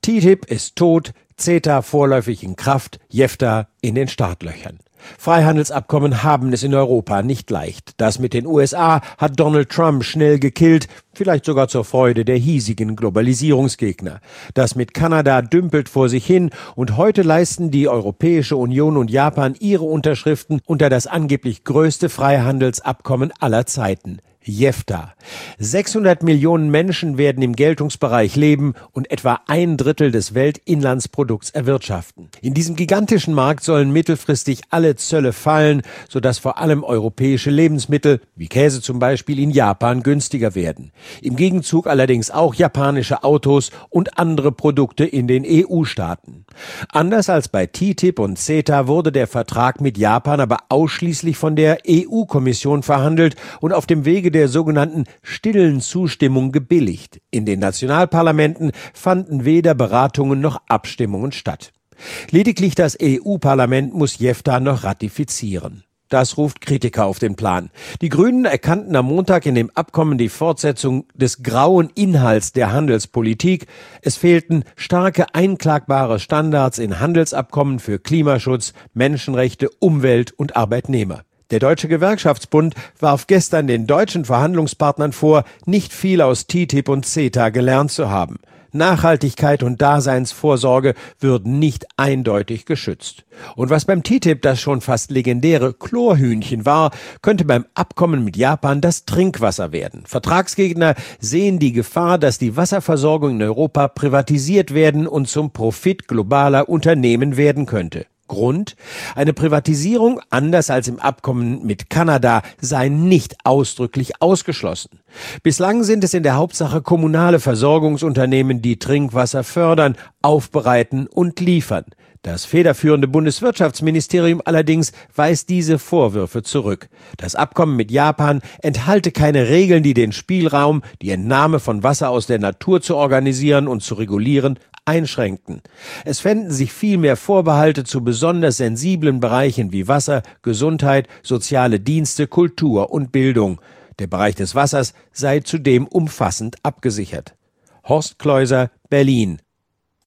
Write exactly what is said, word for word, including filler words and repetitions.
T T I P ist tot, CETA vorläufig in Kraft, JEFTA in den Startlöchern. Freihandelsabkommen haben es in Europa nicht leicht. Das mit den U S A hat Donald Trump schnell gekillt, vielleicht sogar zur Freude der hiesigen Globalisierungsgegner. Das mit Kanada dümpelt vor sich hin und heute leisten die Europäische Union und Japan ihre Unterschriften unter das angeblich größte Freihandelsabkommen aller Zeiten. JEFTA. sechshundert Millionen Menschen werden im Geltungsbereich leben und etwa ein Drittel des Weltinlandsprodukts erwirtschaften. In diesem gigantischen Markt sollen mittelfristig alle Zölle fallen, sodass vor allem europäische Lebensmittel, wie Käse zum Beispiel, in Japan günstiger werden. Im Gegenzug allerdings auch japanische Autos und andere Produkte in den E U-Staaten. Anders als bei T T I P und CETA wurde der Vertrag mit Japan aber ausschließlich von der E U-Kommission verhandelt und auf dem Wege der sogenannten stillen Zustimmung gebilligt. In den Nationalparlamenten fanden weder Beratungen noch Abstimmungen statt. Lediglich das E U-Parlament muss JEFTA noch ratifizieren. Das ruft Kritiker auf den Plan. Die Grünen erkannten am Montag in dem Abkommen die Fortsetzung des grauen Inhalts der Handelspolitik. Es fehlten starke einklagbare Standards in Handelsabkommen für Klimaschutz, Menschenrechte, Umwelt und Arbeitnehmer. Der Deutsche Gewerkschaftsbund warf gestern den deutschen Verhandlungspartnern vor, nicht viel aus T T I P und CETA gelernt zu haben. Nachhaltigkeit und Daseinsvorsorge würden nicht eindeutig geschützt. Und was beim T T I P das schon fast legendäre Chlorhühnchen war, könnte beim Abkommen mit Japan das Trinkwasser werden. Vertragsgegner sehen die Gefahr, dass die Wasserversorgung in Europa privatisiert werden und zum Profit globaler Unternehmen werden könnte. Grund? Eine Privatisierung, anders als im Abkommen mit Kanada, sei nicht ausdrücklich ausgeschlossen. Bislang sind es in der Hauptsache kommunale Versorgungsunternehmen, die Trinkwasser fördern, aufbereiten und liefern. Das federführende Bundeswirtschaftsministerium allerdings weist diese Vorwürfe zurück. Das Abkommen mit Japan enthalte keine Regeln, die den Spielraum, die Entnahme von Wasser aus der Natur zu organisieren und zu regulieren, einschränkten. Es fänden sich vielmehr Vorbehalte zu besonders sensiblen Bereichen wie Wasser, Gesundheit, soziale Dienste, Kultur und Bildung. Der Bereich des Wassers sei zudem umfassend abgesichert. Horst Kleuser, Berlin.